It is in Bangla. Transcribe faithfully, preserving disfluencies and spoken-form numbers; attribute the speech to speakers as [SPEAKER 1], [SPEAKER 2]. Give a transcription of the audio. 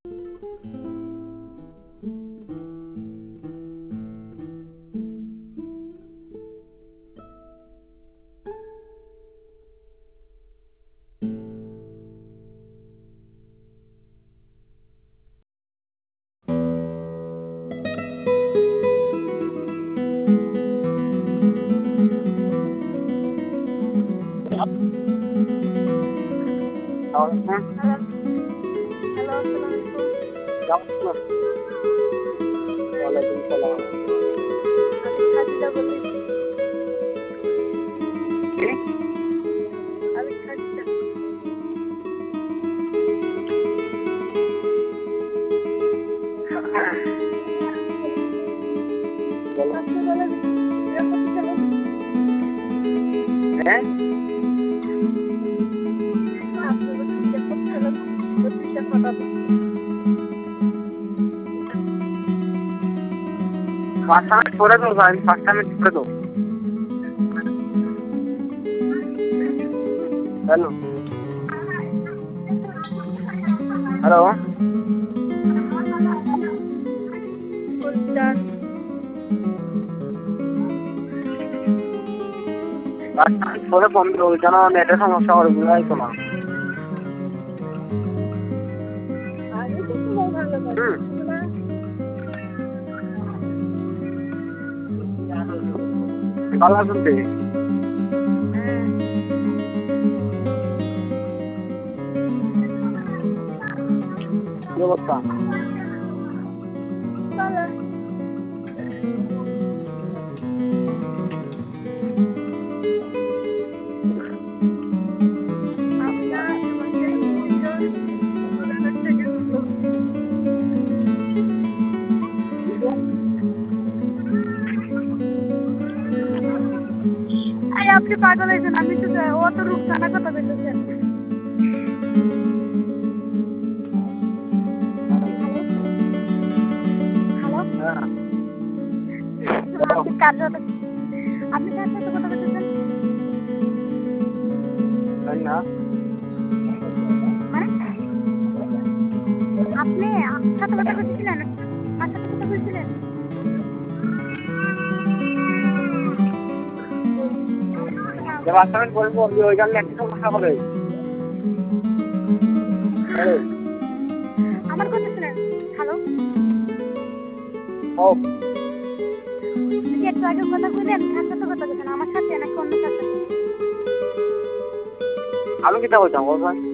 [SPEAKER 1] পাঁচটা মিনিট পরে তো ভাই, পাঁচটা মিনিট পরে তো। হ্যালো হ্যালো পাঁচটা মিনিট পরে ফোন দেবো, কেন নেটের সমস্যা করে বুঝাই তো না। ভালো আছেন তো? কি অবস্থা?
[SPEAKER 2] আপনি পাগল হয়েছেন, আমি তো অত রূপসানা কথা বলতেছেন। হ্যালো, আপনি কার সাথে আপনি কার সাথে কথা বলতেছেন?
[SPEAKER 1] না
[SPEAKER 2] মানে আপনি আমার সাথে কথা বলছিলেন? আমার সাথে কথা বলছিলেন?
[SPEAKER 1] পাঁচটা মিনিট পরে ফোন দিও, ওইখানে একটা সমস্যা করে।
[SPEAKER 2] আমার কথা শুনেন। হ্যালো,
[SPEAKER 1] ও
[SPEAKER 2] একটু আগে কথা কইলেন, কার সাথে কথা বলছেন? আমার সাথে নাকি অন্য কার সাথে?
[SPEAKER 1] আমি কিতা বলতাম বল ভাই?